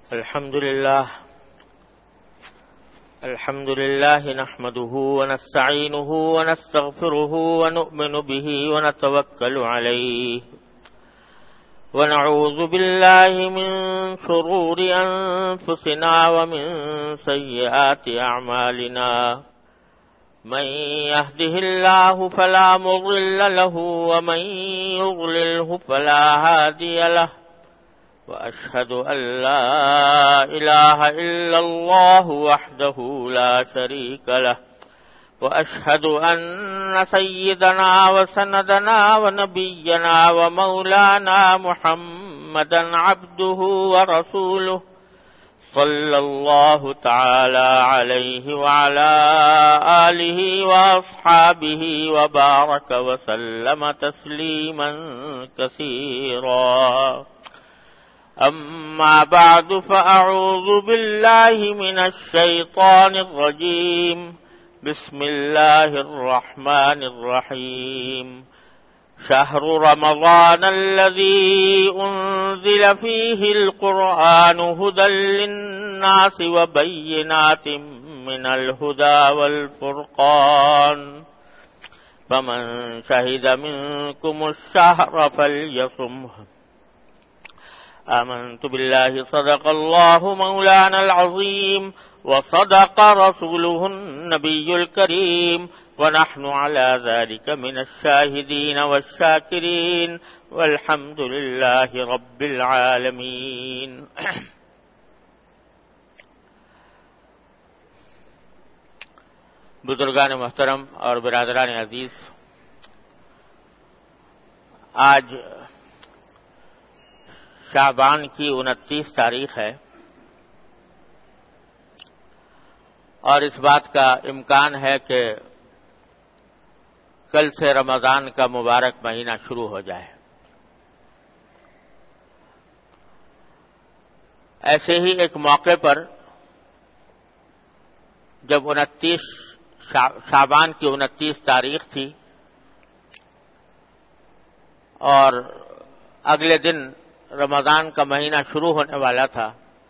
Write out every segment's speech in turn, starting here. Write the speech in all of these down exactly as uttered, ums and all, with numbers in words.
الحمد لله الحمد لله نحمده ونستعينه ونستغفره ونؤمن به ونتوكل عليه ونعوذ بالله من شرور أنفسنا ومن سيئات أعمالنا من يهده الله فلا مضل له ومن يضلله فلا هادي له وأشهد أن لا إله إلا الله وحده لا شريك له وأشهد أن سيدنا وسندنا ونبينا ومولانا محمدا عبده ورسوله صلى الله تعالى عليه وعلى آله وأصحابه وبارك وسلم تسليما كثيرا أما بعد فأعوذ بالله من الشيطان الرجيم بسم الله الرحمن الرحيم شهر رمضان الذي أنزل فيه القرآن هدى للناس وبينات من الهدى والفرقان فمن شهد منكم الشهر فليصمه آمنت بالله صدق الله مولانا العظيم وصدق رسوله النبي الكريم ونحن على ذلك من الشاهدين والشاكرين والحمد لله رب العالمين. بزرگان محترم اور برادران عزیز، آج شعبان کی انتیس تاریخ ہے اور اس بات کا امکان ہے کہ کل سے رمضان کا مبارک مہینہ شروع ہو جائے. ایسے ہی ایک موقع پر جب انتیس شعبان کی انتیس تاریخ تھی اور اگلے دن رمضان کا مہینہ شروع ہونے والا تھا،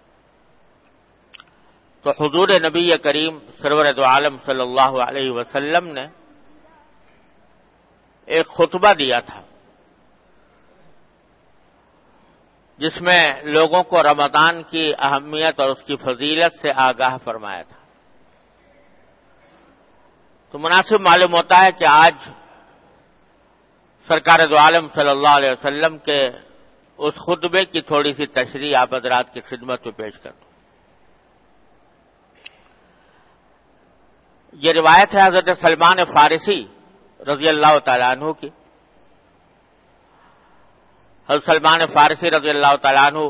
تو حضور نبی کریم سرور دو عالم صلی اللہ علیہ وسلم نے ایک خطبہ دیا تھا جس میں لوگوں کو رمضان کی اہمیت اور اس کی فضیلت سے آگاہ فرمایا تھا. تو مناسب معلوم ہوتا ہے کہ آج سرکار دو عالم صلی اللہ علیہ وسلم کے اس خطبے کی تھوڑی سی تشریح آپ حضرات کی خدمت میں پیش کر دوں. یہ روایت ہے حضرت سلمان فارسی رضی اللہ تعالیٰ عنہ کی. حضرت سلمان فارسی رضی اللہ تعالیٰ عنہ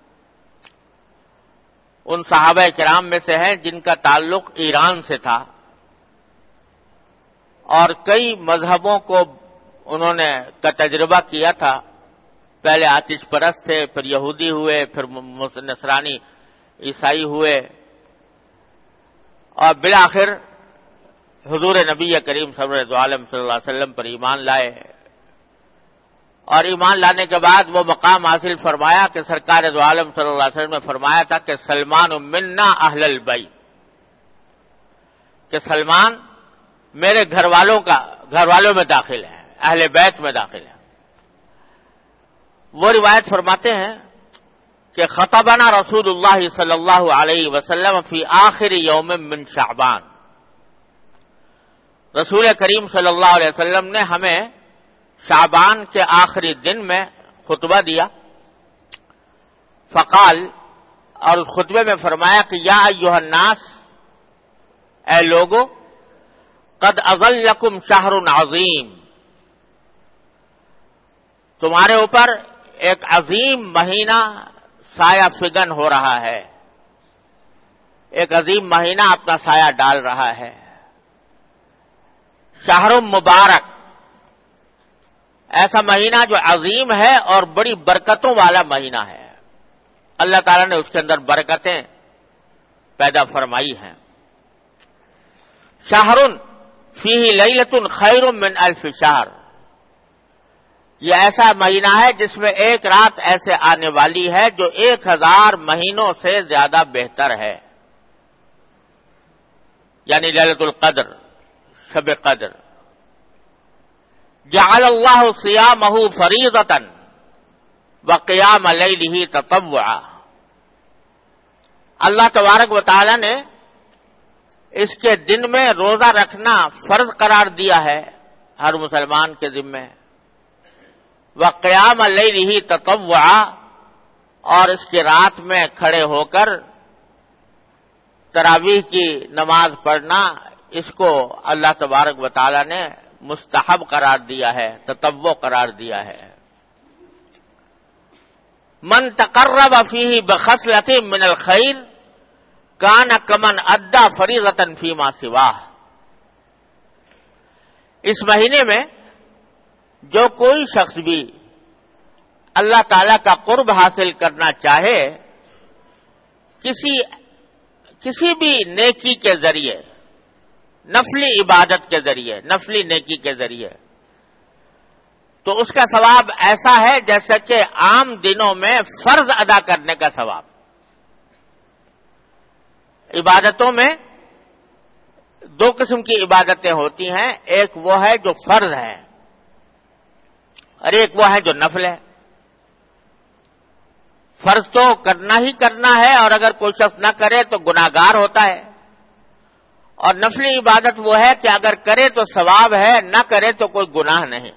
ان صحابہ کرام میں سے ہیں جن کا تعلق ایران سے تھا اور کئی مذہبوں کو انہوں نے کا تجربہ کیا تھا. پہلے آتش پرست تھے، پھر یہودی ہوئے، پھر نصرانی عیسائی ہوئے اور بالآخر حضور نبی کریم صلی اللہ علیہ وسلم پر ایمان لائے. اور ایمان لانے کے بعد وہ مقام حاصل فرمایا کہ سرکار دو عالم صلی اللہ علیہ وسلم نے فرمایا تھا کہ سلمان منا اہل البیت، کہ سلمان میرے گھر والوں کا گھر والوں میں داخل ہے، اہل بیت میں داخل ہے. وہ روایت فرماتے ہیں کہ خطبنا رسول اللہ صلی اللہ علیہ وسلم فی آخر یوم من شعبان، رسول کریم صلی اللہ علیہ وسلم نے ہمیں شعبان کے آخری دن میں خطبہ دیا. فقال، اور اس خطبے میں فرمایا کہ یا ایھا الناس، اے لوگو، قد اظلکم شہر عظیم، تمہارے اوپر ایک عظیم مہینہ سایہ فگن ہو رہا ہے، ایک عظیم مہینہ اپنا سایہ ڈال رہا ہے. شہر مبارک، ایسا مہینہ جو عظیم ہے اور بڑی برکتوں والا مہینہ ہے. اللہ تعالیٰ نے اس کے اندر برکتیں پیدا فرمائی ہیں. شہر فیہ لیلۃ خیر من الف شہر، یہ ایسا مہینہ ہے جس میں ایک رات ایسے آنے والی ہے جو ایک ہزار مہینوں سے زیادہ بہتر ہے، یعنی لیلۃ القدر، شب قدر۔ جعل اللہ صیامہ فریضۃ وقیام لیلہ تطوعا، اللہ تبارک و تعالی نے اس کے دن میں روزہ رکھنا فرض قرار دیا ہے ہر مسلمان کے ذمہ، وقیام لیلہ تطوعا، اور اس کی رات میں کھڑے ہو کر تراویح کی نماز پڑھنا، اس کو اللہ تبارک و تعالی نے مستحب قرار دیا ہے، تطوع قرار دیا ہے۔ من تقرب فیہ بخصلۃ من الخیر کان کمن ادی فریضۃ فیما سواہ، اس مہینے میں جو کوئی شخص بھی اللہ تعالی کا قرب حاصل کرنا چاہے کسی کسی بھی نیکی کے ذریعے، نفلی عبادت کے ذریعے، نفلی نیکی کے ذریعے، تو اس کا ثواب ایسا ہے جیسے کہ عام دنوں میں فرض ادا کرنے کا ثواب۔ عبادتوں میں دو قسم کی عبادتیں ہوتی ہیں، ایک وہ ہے جو فرض ہے اور ایک وہ ہے جو نفل ہے۔ فرض تو کرنا ہی کرنا ہے، اور اگر کوئی شخص نہ کرے تو گناہگار ہوتا ہے، اور نفلی عبادت وہ ہے کہ اگر کرے تو ثواب ہے، نہ کرے تو کوئی گناہ نہیں۔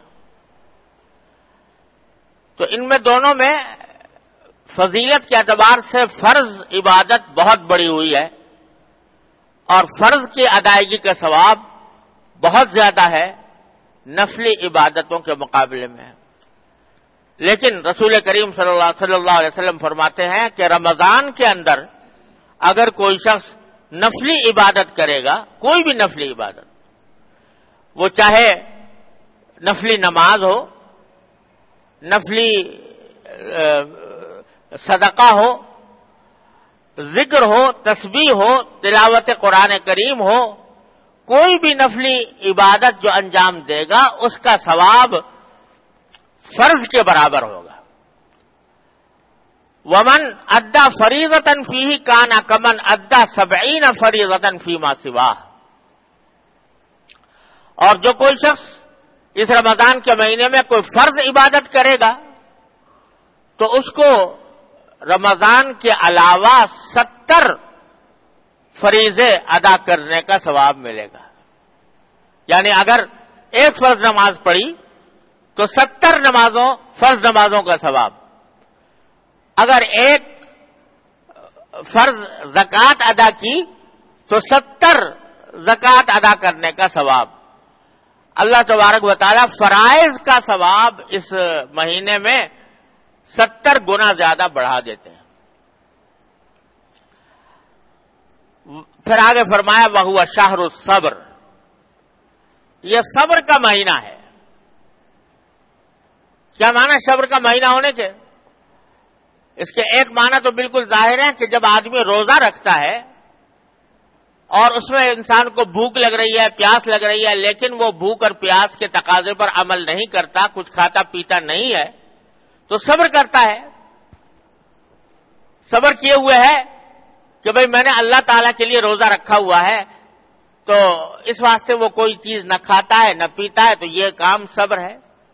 تو ان میں دونوں میں فضیلت کے اعتبار سے فرض عبادت بہت بڑی ہوئی ہے، اور فرض کی ادائیگی کا ثواب بہت زیادہ ہے نفلی عبادتوں کے مقابلے میں۔ لیکن رسول کریم صلی اللہ صلی اللہ علیہ وسلم فرماتے ہیں کہ رمضان کے اندر اگر کوئی شخص نفلی عبادت کرے گا، کوئی بھی نفلی عبادت، وہ چاہے نفلی نماز ہو، نفلی صدقہ ہو، ذکر ہو، تسبیح ہو، تلاوت قرآن کریم ہو، کوئی بھی نفلی عبادت جو انجام دے گا اس کا ثواب فرض کے برابر ہوگا۔ ومن ادا فریضۃ فیہ کان کمن ادا سبعین فریضۃ فیما سواہ، اور جو کوئی شخص اس رمضان کے مہینے میں کوئی فرض عبادت کرے گا تو اس کو رمضان کے علاوہ ستر فریضے ادا کرنے کا ثواب ملے گا۔ یعنی اگر ایک فرض نماز پڑھی تو ستر نمازوں فرض نمازوں کا ثواب، اگر ایک فرض زکوٰۃ ادا کی تو ستر زکوٰۃ ادا کرنے کا ثواب۔ اللہ تبارک و تعالی فرائض کا ثواب اس مہینے میں ستر گنا زیادہ بڑھا دیتے ہیں۔ پھر آگے فرمایا وَهُوَ شَهْرُ الصَّبْرِ، یہ صبر کا مہینہ ہے۔ کیا معنی صبر کا مہینہ ہونے کے؟ اس کے ایک معنی تو بالکل ظاہر ہے کہ جب آدمی روزہ رکھتا ہے اور اس میں انسان کو بھوک لگ رہی ہے، پیاس لگ رہی ہے، لیکن وہ بھوک اور پیاس کے تقاضے پر عمل نہیں کرتا، کچھ کھاتا پیتا نہیں ہے، تو صبر کرتا ہے۔ صبر کیے ہوئے ہے کہ بھئی میں نے اللہ تعالیٰ کے لیے روزہ رکھا ہوا ہے، تو اس واسطے وہ کوئی چیز نہ کھاتا ہے نہ پیتا ہے، تو یہ کام صبر ہے۔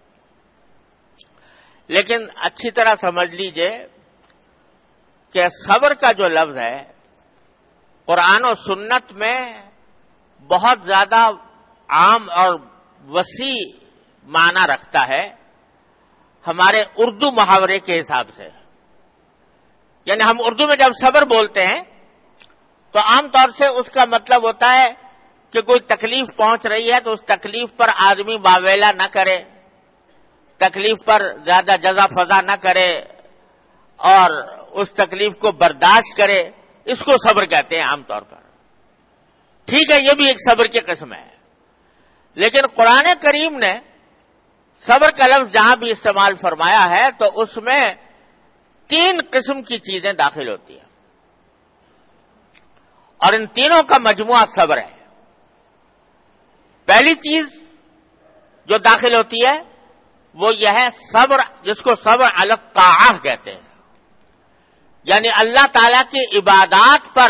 لیکن اچھی طرح سمجھ لیجئے کہ صبر کا جو لفظ ہے قرآن و سنت میں بہت زیادہ عام اور وسیع معنی رکھتا ہے ہمارے اردو محاورے کے حساب سے۔ یعنی ہم اردو میں جب صبر بولتے ہیں تو عام طور سے اس کا مطلب ہوتا ہے کہ کوئی تکلیف پہنچ رہی ہے تو اس تکلیف پر آدمی باویلا نہ کرے، تکلیف پر زیادہ جزا فضا نہ کرے اور اس تکلیف کو برداشت کرے، اس کو صبر کہتے ہیں عام طور پر۔ ٹھیک ہے، یہ بھی ایک صبر کی قسم ہے، لیکن قرآن کریم نے صبر کا لفظ جہاں بھی استعمال فرمایا ہے تو اس میں تین قسم کی چیزیں داخل ہوتی ہیں، اور ان تینوں کا مجموعہ صبر ہے۔ پہلی چیز جو داخل ہوتی ہے وہ یہ ہے صبر، جس کو صبر علی الطاعہ کہتے ہیں، یعنی اللہ تعالی کی عبادات پر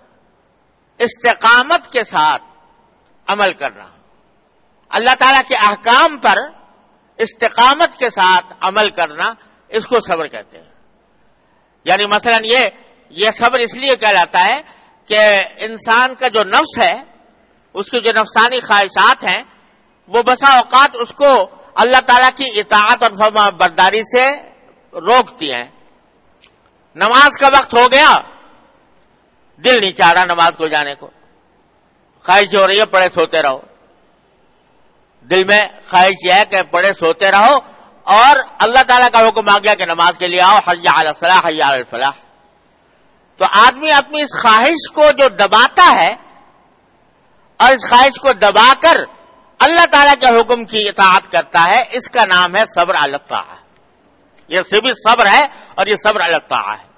استقامت کے ساتھ عمل کرنا، اللہ تعالی کے احکام پر استقامت کے ساتھ عمل کرنا، اس کو صبر کہتے ہیں۔ یعنی مثلا یہ یہ صبر اس لیے کہلاتا ہے کہ انسان کا جو نفس ہے، اس کی جو نفسانی خواہشات ہیں، وہ بسا اوقات اس کو اللہ تعالیٰ کی اطاعت اور فرما برداری سے روکتی ہیں۔ نماز کا وقت ہو گیا، دل نہیں چاہ رہا نماز کو جانے کو، خواہش ہو رہی ہے پڑے سوتے رہو، دل میں خواہش یہ ہے کہ پڑے سوتے رہو، اور اللہ تعالیٰ کا حکم آ گیا کہ نماز کے لیے آؤ، حی علی الصلاح حی علی الفلاح۔ تو آدمی اپنی اس خواہش کو جو دباتا ہے اور اس خواہش کو دبا کر اللہ تعالیٰ کے حکم کی اطاعت کرتا ہے، اس کا نام ہے صبر علی الطاعہ۔ یہ صرف صبر ہے اور یہ صبر علی الطاعہ ہے۔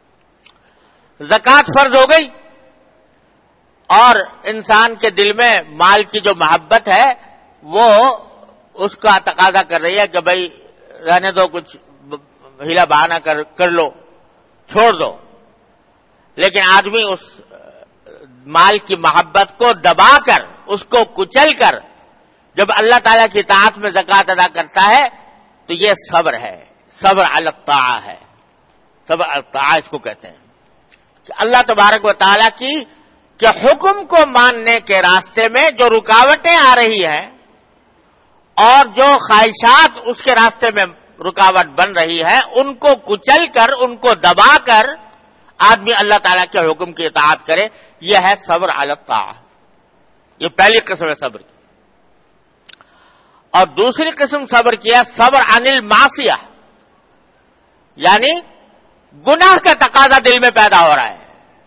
زکوٰۃ فرض ہو گئی اور انسان کے دل میں مال کی جو محبت ہے وہ اس کا تقاضا کر رہی ہے کہ بھائی رہنے دو، کچھ ہیلا بہانہ کر کر لو، چھوڑ دو، لیکن آدمی اس مال کی محبت کو دبا کر، اس کو کچل کر جب اللہ تعالیٰ کی اطاعت میں زکوٰۃ ادا کرتا ہے تو یہ صبر ہے، صبر علی الطاعہ ہے، صبر علی الطاعہ اس کو کہتے ہیں کہ اللہ تبارک و تعالیٰ کی کہ حکم کو ماننے کے راستے میں جو رکاوٹیں آ رہی ہیں اور جو خواہشات اس کے راستے میں رکاوٹ بن رہی ہے، ان کو کچل کر، ان کو دبا کر آدمی اللہ تعالیٰ کے حکم کی اطاعت کرے، یہ ہے صبر علی الطاعہ۔ یہ پہلی قسم ہے صبر کی۔ اور دوسری قسم صبر کی ہے صبر عن المعصیہ، یعنی گناہ کا تقاضا دل میں پیدا ہو رہا ہے،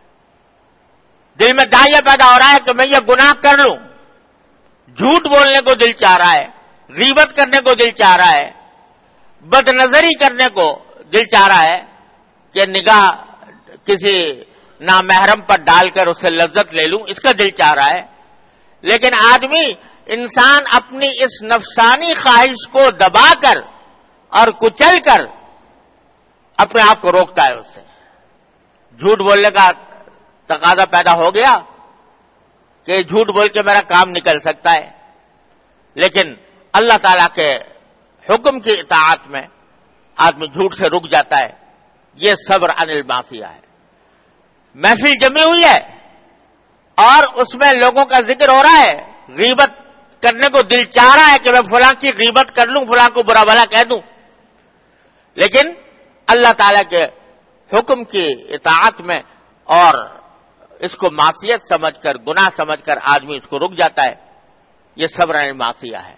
دل میں داعیہ پیدا ہو رہا ہے کہ میں یہ گناہ کر لوں، جھوٹ بولنے کو دل چاہ رہا ہے، غیبت کرنے کو دل چاہ رہا ہے، بد نظری کرنے کو دل چاہ رہا ہے کہ نگاہ کسی نامحرم پر ڈال کر اس سے لذت لے لوں، اس کا دل چاہ رہا ہے، لیکن آدمی انسان اپنی اس نفسانی خواہش کو دبا کر اور کچل کر اپنے آپ کو روکتا ہے، اس سے جھوٹ بولنے کا تقاضا پیدا ہو گیا کہ جھوٹ بول کے میرا کام نکل سکتا ہے، لیکن اللہ تعالیٰ کے حکم کی اطاعت میں آدمی جھوٹ سے رک جاتا ہے، یہ صبر عن المعصیہ ہے۔ محفل جمی ہوئی ہے اور اس میں لوگوں کا ذکر ہو رہا ہے، غیبت کرنے کو دل چاہ رہا ہے کہ میں فلاں کی غیبت کر لوں، فلاں کو برا بھلا کہہ دوں، لیکن اللہ تعالیٰ کے حکم کی اطاعت میں اور اس کو معصیت سمجھ کر، گناہ سمجھ کر آدمی اس کو رک جاتا ہے، یہ صبر عن المعصیہ ہے۔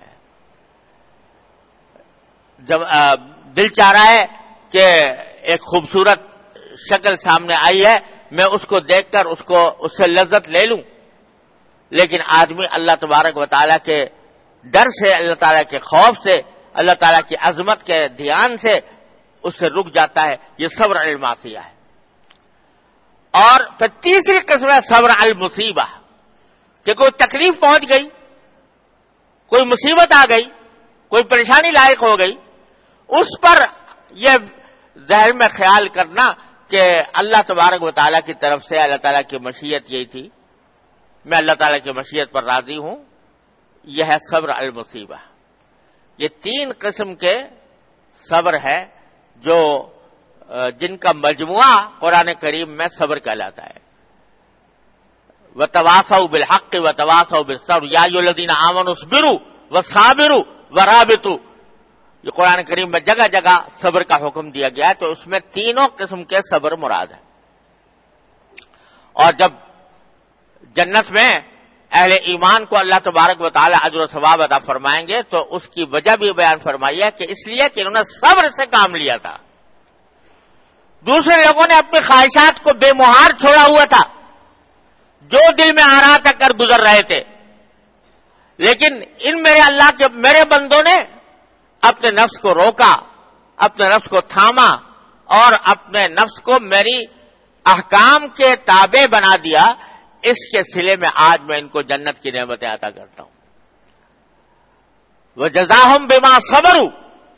جب دل چاہ رہا ہے کہ ایک خوبصورت شکل سامنے آئی ہے، میں اس کو دیکھ کر اس کو اس سے لذت لے لوں، لیکن آدمی اللہ تبارک و تعالیٰ کے ڈر سے، اللہ تعالیٰ کے خوف سے، اللہ تعالیٰ کی عظمت کے دھیان سے اس سے رک جاتا ہے، یہ صبر علی المعصیہ ہے۔ اور پھر تیسری قسم ہے صبر علی المصیبہ، کہ کوئی تکلیف پہنچ گئی، کوئی مصیبت آ گئی، کوئی پریشانی لاحق ہو گئی، اس پر یہ ذہن میں خیال کرنا کہ اللہ تبارک و تعالیٰ کی طرف سے اللہ تعالیٰ کی مشیت یہی تھی، میں اللہ تعالیٰ کی مشیت پر راضی ہوں، یہ ہے صبر علی المصیبہ۔ یہ تین قسم کے صبر ہے جو جن کا مجموعہ قرآن کریم میں صبر کہلاتا ہے۔ وَتَوَاصَوْا بِالْحَقِّ وَتَوَاصَوْا بِالصَّبْرِ يَا أَيُّهَا الَّذِينَ آمَنُوا اصْبِرُوا وَصَابِرُوا وَرَابِطُوا، یہ قرآن کریم میں جگہ جگہ صبر کا حکم دیا گیا ہے، تو اس میں تینوں قسم کے صبر مراد ہے۔ اور جب جنت میں اہل ایمان کو اللہ تبارک و تعالی اجر و ثواب عطا فرمائیں گے تو اس کی وجہ بھی بیان فرمائی ہے کہ اس لیے کہ انہوں نے صبر سے کام لیا تھا۔ دوسرے لوگوں نے اپنی خواہشات کو بے مہار چھوڑا ہوا تھا، جو دل میں آ رہا تھا کر گزر رہے تھے، لیکن ان میرے اللہ کے میرے بندوں نے اپنے نفس کو روکا، اپنے نفس کو تھاما اور اپنے نفس کو میری احکام کے تابع بنا دیا، اس کے صلے میں آج میں ان کو جنت کی نعمتیں عطا کرتا ہوں۔ وَجَزَاهُمْ بِمَا صَبَرُوا،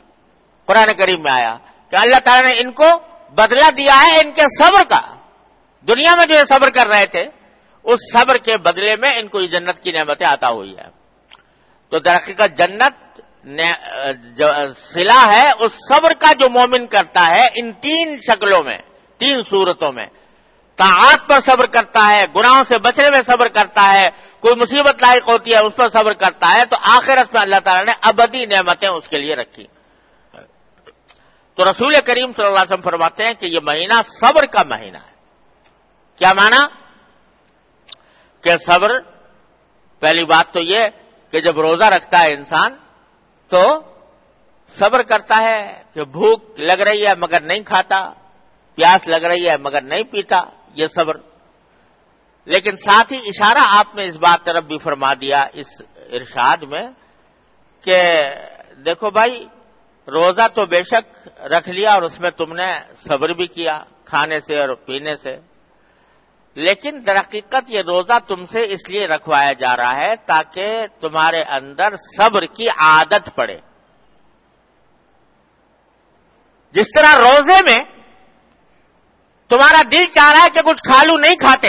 قرآن کریم میں آیا کہ اللہ تعالیٰ نے ان کو بدلہ دیا ہے ان کے صبر کا. دنیا میں جو یہ صبر کر رہے تھے اس صبر کے بدلے میں ان کو یہ جنت کی نعمتیں عطا ہوئی ہے. تو در حقیقت جنت صلہ ہے اس صبر کا جو مومن کرتا ہے ان تین شکلوں میں, تین صورتوں میں. طاعات پر صبر کرتا ہے, گناہوں سے بچنے میں صبر کرتا ہے, کوئی مصیبت لاحق ہوتی ہے اس پر صبر کرتا ہے, تو آخرت میں اللہ تعالیٰ نے ابدی نعمتیں اس کے لیے رکھی. تو رسول کریم صلی اللہ علیہ وسلم فرماتے ہیں کہ یہ مہینہ صبر کا مہینہ ہے. کیا معنی؟ کہ صبر, پہلی بات تو یہ کہ جب روزہ رکھتا ہے انسان تو صبر کرتا ہے کہ بھوک لگ رہی ہے مگر نہیں کھاتا, پیاس لگ رہی ہے مگر نہیں پیتا, یہ صبر. لیکن ساتھ ہی اشارہ آپ نے اس بات طرف بھی فرما دیا اس ارشاد میں کہ دیکھو بھائی روزہ تو بے شک رکھ لیا اور اس میں تم نے صبر بھی کیا کھانے سے اور پینے سے, لیکن در حقیقت یہ روزہ تم سے اس لیے رکھوایا جا رہا ہے تاکہ تمہارے اندر صبر کی عادت پڑے. جس طرح روزے میں تمہارا دل چاہ رہا ہے کہ کچھ کھا لوں, نہیں کھاتے,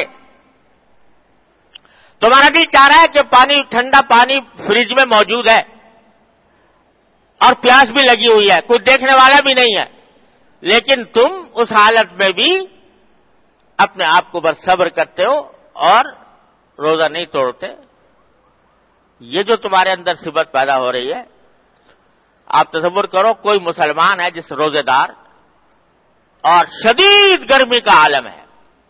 تمہارا دل چاہ رہا ہے کہ پانی, ٹھنڈا پانی فریج میں موجود ہے اور پیاس بھی لگی ہوئی ہے, کوئی دیکھنے والا بھی نہیں ہے, لیکن تم اس حالت میں بھی اپنے آپ کو بس صبر کرتے ہو اور روزہ نہیں توڑتے. یہ جو تمہارے اندر صفت پیدا ہو رہی ہے, آپ تصور کرو کوئی مسلمان ہے جس روزے دار اور شدید گرمی کا عالم ہے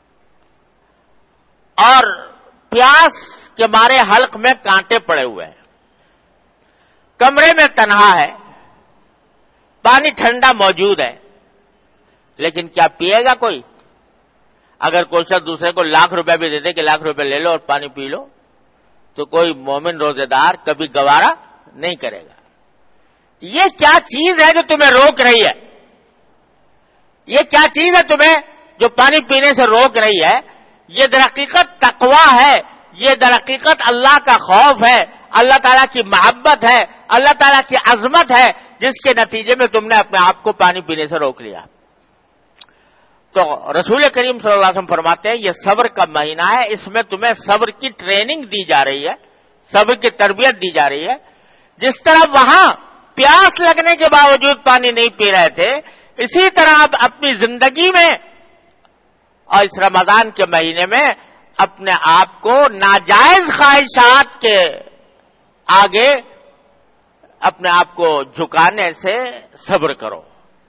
اور پیاس کے مارے حلق میں کانٹے پڑے ہوئے ہیں, کمرے میں تنہا ہے, پانی ٹھنڈا موجود ہے, لیکن کیا پیے گا کوئی؟ اگر کوئی شخص دوسرے کو لاکھ روپے بھی دے دے کہ لاکھ روپے لے لو اور پانی پی لو تو کوئی مومن روزے دار کبھی گوارا نہیں کرے گا. یہ کیا چیز ہے جو تمہیں روک رہی ہے؟ یہ کیا چیز ہے تمہیں جو پانی پینے سے روک رہی ہے؟ یہ در حقیقت تقویٰ ہے, یہ در حقیقت اللہ کا خوف ہے, اللہ تعالیٰ کی محبت ہے, اللہ تعالیٰ کی عظمت ہے, جس کے نتیجے میں تم نے اپنے آپ کو پانی پینے سے روک لیا. تو رسول کریم صلی اللہ علیہ وسلم فرماتے ہیں یہ صبر کا مہینہ ہے, اس میں تمہیں صبر کی ٹریننگ دی جا رہی ہے, صبر کی تربیت دی جا رہی ہے. جس طرح وہاں پیاس لگنے کے باوجود پانی نہیں پی رہے تھے, اسی طرح آپ اپنی زندگی میں اور اس رمضان کے مہینے میں اپنے آپ کو ناجائز خواہشات کے آگے اپنے آپ کو جھکانے سے صبر کرو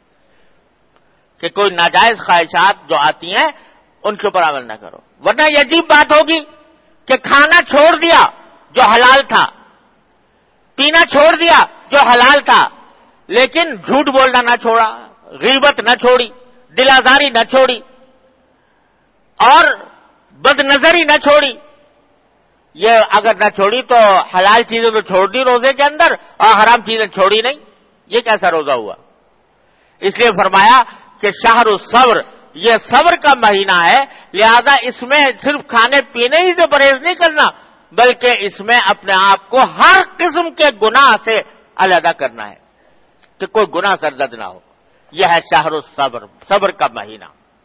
کہ کوئی ناجائز خواہشات جو آتی ہیں ان کے اوپر عمل نہ کرو. ورنہ یہ عجیب بات ہوگی کہ کھانا چھوڑ دیا جو حلال تھا, پینا چھوڑ دیا جو حلال تھا, لیکن جھوٹ بولنا نہ چھوڑا, غیبت نہ چھوڑی, دل آزاری نہ چھوڑی اور بد نظری نہ چھوڑی. یہ اگر نہ چھوڑی تو حلال چیزیں تو چھوڑ دی روزے کے اندر اور حرام چیزیں چھوڑی نہیں, یہ کیسا روزہ ہوا؟ اس لیے فرمایا کہ شہر الصبر, یہ صبر کا مہینہ ہے, لہذا اس میں صرف کھانے پینے ہی سے پرہیز نہیں کرنا بلکہ اس میں اپنے آپ کو ہر قسم کے گناہ سے علیحدہ کرنا ہے کہ کوئی گناہ سرزد نہ ہو. یہ ہے شہر الصبر, صبر کا مہینہ.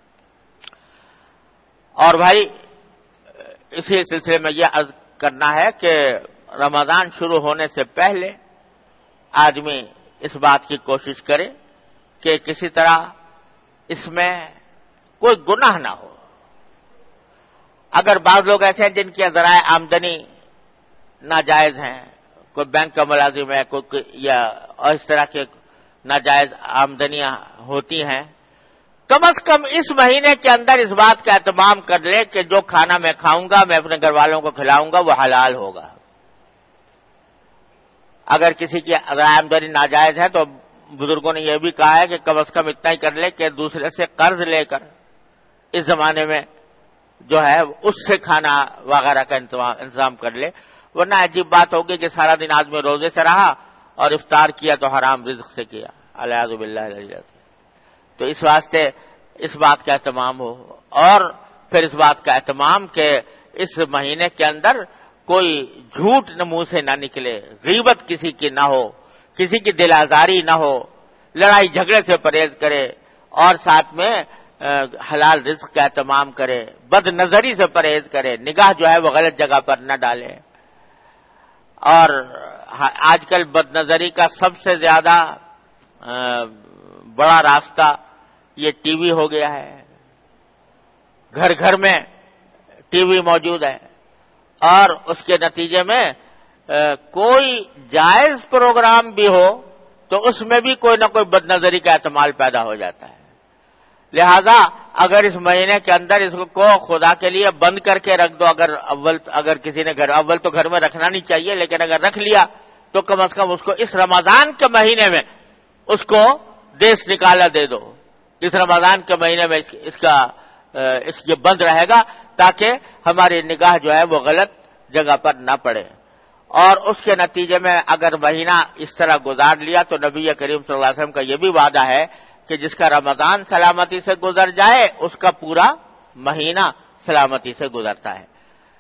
اور بھائی اسی سلسلے میں یہ عرض کرنا ہے کہ رمضان شروع ہونے سے پہلے آدمی اس بات کی کوشش کرے کہ کسی طرح اس میں کوئی گناہ نہ ہو. اگر بعض لوگ ایسے ہیں جن کے ذرائع آمدنی ناجائز ہیں, کوئی بینک کا ملازم ہے, کوئی یا اس طرح کے ناجائز آمدنیاں ہوتی ہیں, کم از کم اس مہینے کے اندر اس بات کا اہتمام کر لے کہ جو کھانا میں کھاؤں گا, میں اپنے گھر والوں کو کھلاؤں گا, وہ حلال ہوگا. اگر کسی کی ذرائع آمدنی ناجائز ہے تو بزرگوں نے یہ بھی کہا ہے کہ کم از کم اتنا ہی کر لے کہ دوسرے سے قرض لے کر اس زمانے میں جو ہے اس سے کھانا وغیرہ کا انتظام کر لے. ورنہ عجیب بات ہوگی کہ سارا دن آدمی روزے سے رہا اور افطار کیا تو حرام رزق سے کیا, الیاذ باللہ. تو اس واسطے اس بات کا اہتمام ہو, اور پھر اس بات کا اہتمام کہ اس مہینے کے اندر کوئی جھوٹ منہ سے نہ نکلے, غیبت کسی کی نہ ہو, کسی کی دل آزاری نہ ہو, لڑائی جھگڑے سے پرہیز کرے اور ساتھ میں حلال رزق کا اہتمام کرے، بد نظری سے پرہیز کرے، نگاہ جو ہے وہ غلط جگہ پر نہ ڈالے۔ اور آج کل بد نظری کا سب سے زیادہ بڑا راستہ یہ ٹی وی ہو گیا ہے، گھر گھر میں ٹی وی موجود ہے، اور اس کے نتیجے میں کوئی جائز پروگرام بھی ہو تو اس میں بھی کوئی نہ کوئی بد نظری کا احتمال پیدا ہو جاتا ہے۔ لہذا اگر اس مہینے کے اندر اس کو خدا کے لیے بند کر کے رکھ دو، اگر اول اگر کسی نے گھر اول تو گھر میں رکھنا نہیں چاہیے، لیکن اگر رکھ لیا تو کم از کم اس کو اس رمضان کے مہینے میں اس کو دیس نکالا دے دو، اس رمضان کے مہینے میں اس کا اس یہ بند رہے گا تاکہ ہماری نگاہ جو ہے وہ غلط جگہ پر نہ پڑے۔ اور اس کے نتیجے میں اگر مہینہ اس طرح گزار لیا تو نبی کریم صلی اللہ علیہ وسلم کا یہ بھی وعدہ ہے کہ جس کا رمضان سلامتی سے گزر جائے اس کا پورا مہینہ سلامتی سے گزرتا ہے۔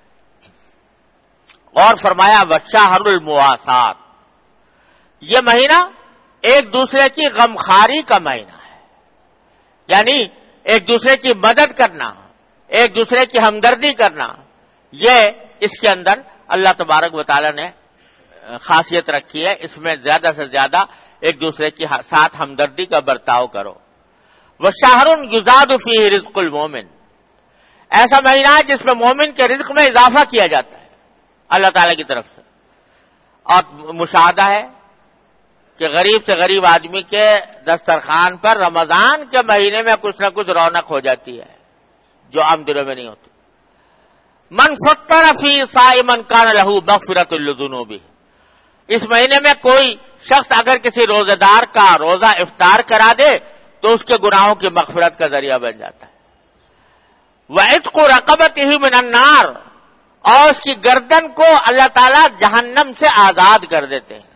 اور فرمایا وشہر المواسات، یہ مہینہ ایک دوسرے کی غمخواری کا مہینہ ہے، یعنی ایک دوسرے کی مدد کرنا، ایک دوسرے کی ہمدردی کرنا، یہ اس کے اندر اللہ تبارک و تعالی نے خاصیت رکھی ہے۔ اس میں زیادہ سے زیادہ ایک دوسرے کے ساتھ ہمدردی کا برتاؤ کرو۔ وشہر یزاد فیہ رزق المومن، ایسا مہینہ ہے جس میں مومن کے رزق میں اضافہ کیا جاتا ہے اللہ تعالی کی طرف سے۔ اور مشاہدہ ہے کہ غریب سے غریب آدمی کے دسترخوان پر رمضان کے مہینے میں کچھ نہ کچھ رونق ہو جاتی ہے جو عام دنوں میں نہیں ہوتی۔ من فطر فی صائما کان لہ مغفرۃ لذنوبہ، اس مہینے میں کوئی شخص اگر کسی روزہ دار کا روزہ افطار کرا دے تو اس کے گناہوں کی مغفرت کا ذریعہ بن جاتا ہے۔ وعتق رقبتہ من النار، اور اس کی گردن کو اللہ تعالیٰ جہنم سے آزاد کر دیتے ہیں۔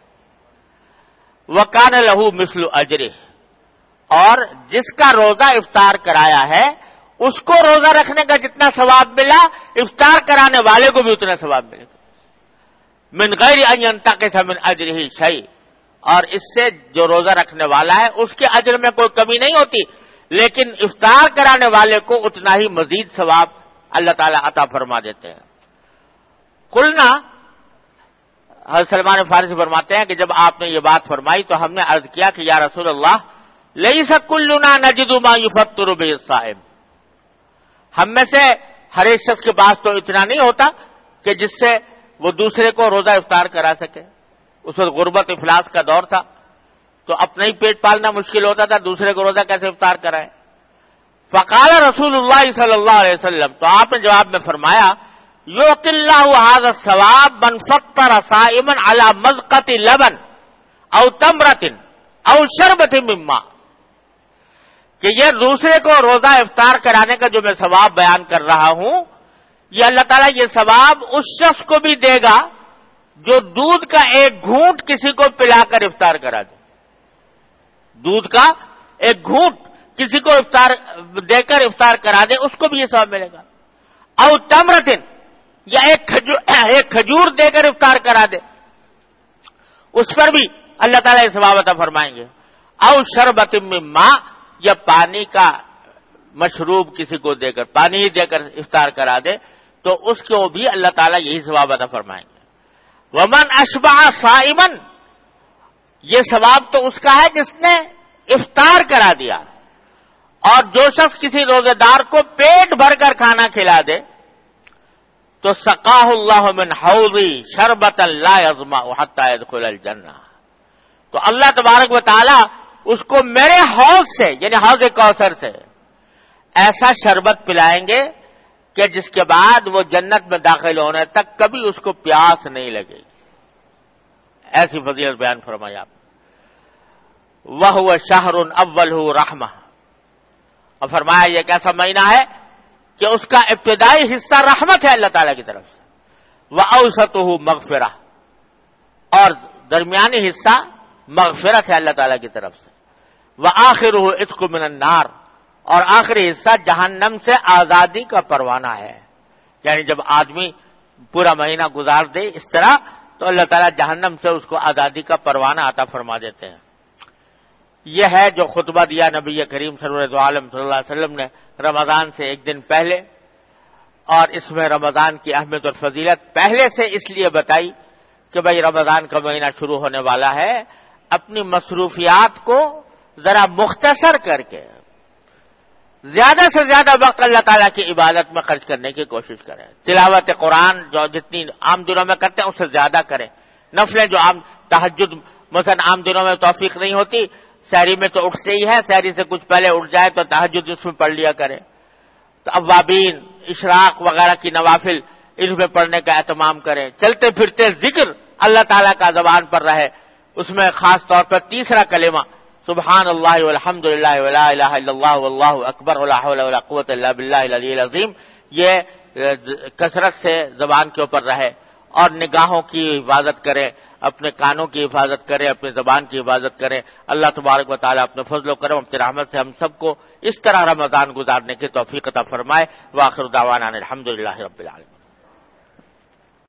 وَكَانَ لَهُ مِثْلُ أَجْرِهِ، اور جس کا روزہ افطار کرایا ہے اس کو روزہ رکھنے کا جتنا ثواب ملا افطار کرانے والے کو بھی اتنا ثواب ملے گا۔ من غیر ان ينتقص من اجرہ شیء، اور اس سے جو روزہ رکھنے والا ہے اس کے اجر میں کوئی کمی نہیں ہوتی، لیکن افطار کرانے والے کو اتنا ہی مزید ثواب اللہ تعالیٰ عطا فرما دیتے ہیں۔ قلنا، حضرت سلمان فارسی فرماتے ہیں کہ جب آپ نے یہ بات فرمائی تو ہم نے عرض کیا کہ یا رسول اللہ لیس کلنا نجد ما یفطر به الصائم، ہم میں سے ہر ایک شخص کے پاس تو اتنا نہیں ہوتا کہ جس سے وہ دوسرے کو روزہ افطار کرا سکے۔ اس وقت غربت افلاس کا دور تھا تو اپنا ہی پیٹ پالنا مشکل ہوتا تھا، دوسرے کو روزہ کیسے افطار کرائے۔ فقال رسول اللہ صلی اللہ علیہ وسلم، تو آپ نے جواب میں فرمایا یعطی اللہ ھذا الثواب من فطر صائما علی مذقۃ لبن او تمرۃ او شربۃ من ماء، کہ یہ دوسرے کو روزہ افطار کرانے کا جو میں ثواب بیان کر رہا ہوں، یہ اللہ تعالیٰ یہ ثواب اس شخص کو بھی دے گا جو دودھ کا ایک گھونٹ کسی کو پلا کر افطار کرا دے، دودھ کا ایک گھونٹ کسی کو افطار دے کر افطار کرا دے، اس کو بھی یہ ثواب ملے گا۔ او تمرتن، یا ایک کھجور ایک کھجور دے کر افطار کرا دے، اس پر بھی اللہ تعالیٰ یہ ثواب عطا فرمائیں گے۔ او شربۃ من ماء، یا پانی کا مشروب کسی کو دے کر، پانی ہی دے کر افطار کرا دے تو اس کو بھی اللہ تعالیٰ یہی ثواب عطا فرمائیں گے۔ ومن اشبع صائما، یہ ثواب تو اس کا ہے جس نے افطار کرا دیا، اور جو شخص کسی روزے دار کو پیٹ بھر کر کھانا کھلا دے تو سقاہ اللہ من حوضی شربۃ لا یظمأ حتی یدخل الجنہ، تو اللہ تبارک و تعالی اس کو میرے حوض سے یعنی حوض کوثر سے ایسا شربت پلائیں گے کہ جس کے بعد وہ جنت میں داخل ہونے تک کبھی اس کو پیاس نہیں لگے گی۔ ایسی فضیلت بیان فرمائی آپ۔ وَهُوَ شَهْرٌ أَوَّلُهُ رَحْمَةٌ، اور فرمایا یہ ایک ایسا مہینہ ہے کہ اس کا ابتدائی حصہ رحمت ہے اللہ تعالیٰ کی طرف سے، وَأَوْسَطُهُ مَغْفِرَةٌ، اور درمیانی حصہ مغفرت ہے اللہ تعالیٰ کی طرف سے، وَآخِرُهُ عِتْقٌ مِّنَ النَّارِ، اور آخری حصہ جہنم سے آزادی کا پروانہ ہے، یعنی جب آدمی پورا مہینہ گزار دے اس طرح تو اللہ تعالیٰ جہنم سے اس کو آزادی کا پروانہ عطا فرما دیتے ہیں۔ یہ ہے جو خطبہ دیا نبی کریم سرور دو عالم صلی اللہ علیہ وسلم نے رمضان سے ایک دن پہلے، اور اس میں رمضان کی اہمیت اور فضیلت پہلے سے اس لیے بتائی کہ بھائی رمضان کا مہینہ شروع ہونے والا ہے، اپنی مصروفیات کو ذرا مختصر کر کے زیادہ سے زیادہ وقت اللہ تعالیٰ کی عبادت میں خرچ کرنے کی کوشش کریں. تلاوت قرآن جو جتنی عام دنوں میں کرتے ہیں اس سے زیادہ کریں. نفلیں جو عام تہجد مثلا عام دنوں میں توفیق نہیں ہوتی، سحری میں تو اٹھتے ہی ہے، سحری سے کچھ پہلے اٹھ جائے تو تہجد اس میں پڑھ لیا کریں. تو اوابین، اشراق وغیرہ کی نوافل ان میں پڑھنے کا اہتمام کریں. چلتے پھرتے ذکر اللہ تعالیٰ کا زبان پر رہے، اس میں خاص طور پر تیسرا کلمہ سبحان اللہ والحمد للہ ولا الہ الا اللہ واللہ اکبر ولا حول ولا قوت الا باللہ العلی العظیم، یہ کثرت سے زبان کے اوپر رہے. اور نگاہوں کی حفاظت کریں، اپنے کانوں کی حفاظت کریں، اپنی زبان کی حفاظت کریں. اللہ تبارک و تعالیٰ اپنے فضل و کرم، اپنی رحمت سے ہم سب کو اس طرح رمضان گزارنے کی توفیق عطا فرمائے. وآخر دعوانا الحمد للہ رب العالمین.